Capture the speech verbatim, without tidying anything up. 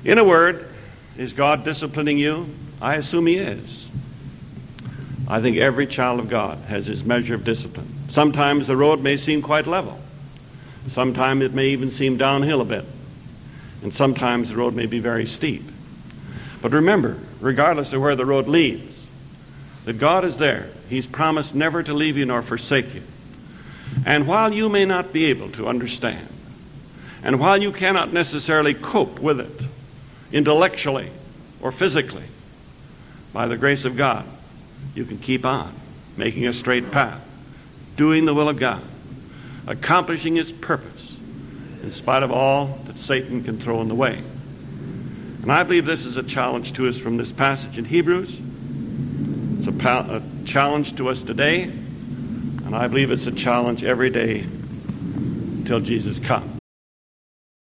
In a word, is God disciplining you? I assume he is. I think every child of God has his measure of discipline. Sometimes the road may seem quite level. Sometimes it may even seem downhill a bit. And sometimes the road may be very steep. But remember, regardless of where the road leads, that God is there. He's promised never to leave you nor forsake you. And while you may not be able to understand, and while you cannot necessarily cope with it intellectually or physically, by the grace of God, you can keep on making a straight path, doing the will of God, accomplishing his purpose, in spite of all that Satan can throw in the way. And I believe this is a challenge to us from this passage in Hebrews. It's a, pa- a challenge to us today, and I believe it's a challenge every day until Jesus comes.